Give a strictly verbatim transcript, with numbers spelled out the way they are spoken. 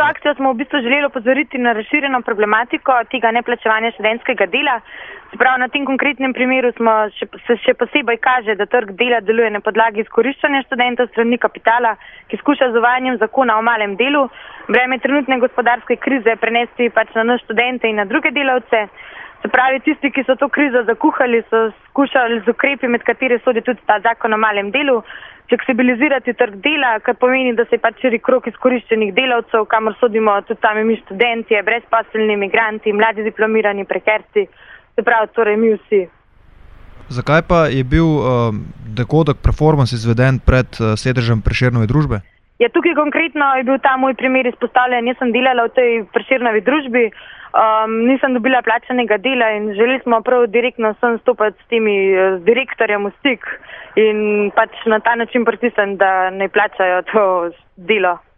to akcijo smo v bistvu želeli opozoriti na razširjeno problematiko tega neplačevanja študentskega dela. Sprav na tem konkretnem primeru smo še, se še posebej kaže, da trg dela deluje na podlagi izkoriščanja študentov strani kapitala, ki skuša z uvajanjem zakona o malem delu breme trenutne gospodarske krize prenesti pač na nas študente in na druge delavce. Se pravi, tisti, ki so to krizo zakuhali, so skušali z ukrepi, med kateri sodi tudi ta zakon o malem delu, fleksibilizirati trg dela, kar pomeni, da se pač širi krog izkoriščenih delavcev, kamor sodimo tudi sami mi študentje, brezposelni migranti, mladi diplomirani prekerci, se pravi, torej mi vsi. Zakaj pa je bil uh, dogodek performance izveden pred uh, sedežem Prešernove družbe? Ja, tukaj konkretno je bil ta moj primer izpostavljen. Jaz sem delala v tej Prešernovi družbi, um, nisem dobila plačanega dela in želeli smo prav direktno sem stopati s temi uh, direktorjem v stik in pač na ta način pritisniti, da ne plačajo to delo.